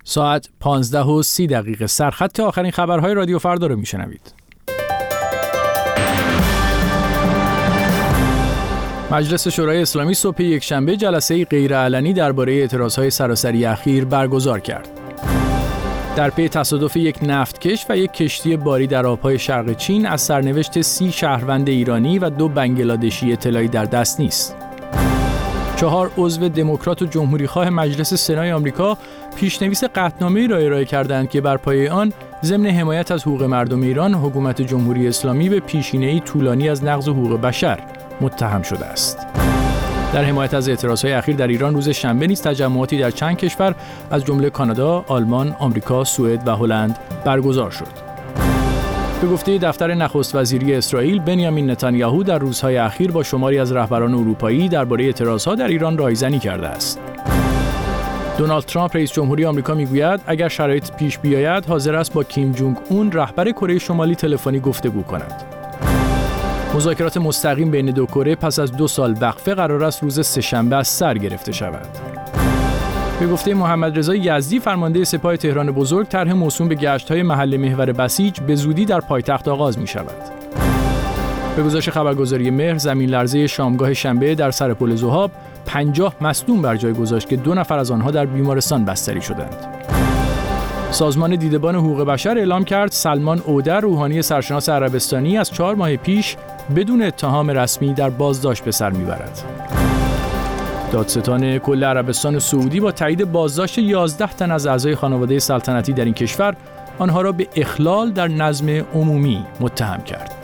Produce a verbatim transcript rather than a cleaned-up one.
ساعت پانزده و سی دقیقه سرخط آخرین خبرهای رادیو فردا رو میشنوید. مجلس شورای اسلامی صبح یکشنبه جلسه غیرعلنی درباره اعتراضهای سراسری اخیر برگزار کرد. در پی تصادف یک نفتکش و یک کشتی باری در آبهای شرق چین از سرنوشت سی شهروند ایرانی و دو بنگلادشی اطلاعی در دست نیست. چهار عضو دموکرات و جمهوریخواه مجلس سنای آمریکا پیشنویس قطعنامه‌ای را ارائه کردند که بر پایه آن ضمن حمایت از حقوق مردم ایران، حکومت جمهوری اسلامی به پیشینه‌ای طولانی از نقض حقوق بشر متهم شده است. در حمایت از اعتراضهای اخیر در ایران روز شنبه نیز تجمعاتی در چند کشور از جمله کانادا، آلمان، آمریکا، سوئد و هلند برگزار شد. به گفته دفتر نخست وزیری اسرائیل، بنیامین نتانیاهو در روزهای اخیر با شماری از رهبران اروپایی درباره اعتراضها در ایران رایزنی کرده است. دونالد ترامپ رئیس جمهوری آمریکا میگوید اگر شرایط پیش بیاید حاضر است با کیم جونگ اون رهبر کره شمالی تلفنی گفتگو کند. مذاکرات مستقیم بین دو کره پس از دو سال وقفه قرار است روز سه‌شنبه از سر گرفته شود. به گفته محمد رضا یزدی فرمانده سپاه تهران بزرگ، طرح موسوم به گشت‌های محل محور بسیج به زودی در پایتخت آغاز می‌شود. به گزارش خبرگزاری مهر، زمین لرزه شامگاه شنبه در سر پل ذوحاب پنجاه مصدوم بر جای گذاشت که دو نفر از آنها در بیمارستان بستری شدند. سازمان دیدبان حقوق بشر اعلام کرد سلمان اوده، روحانی سرشناس عربستانی، از چهار ماه پیش بدون اتهام رسمی در بازداشت به سر میبرد. دادستان کل عربستان سعودی با تایید بازداشت یازده تن از اعضای خانواده سلطنتی در این کشور، آنها را به اخلال در نظم عمومی متهم کرد.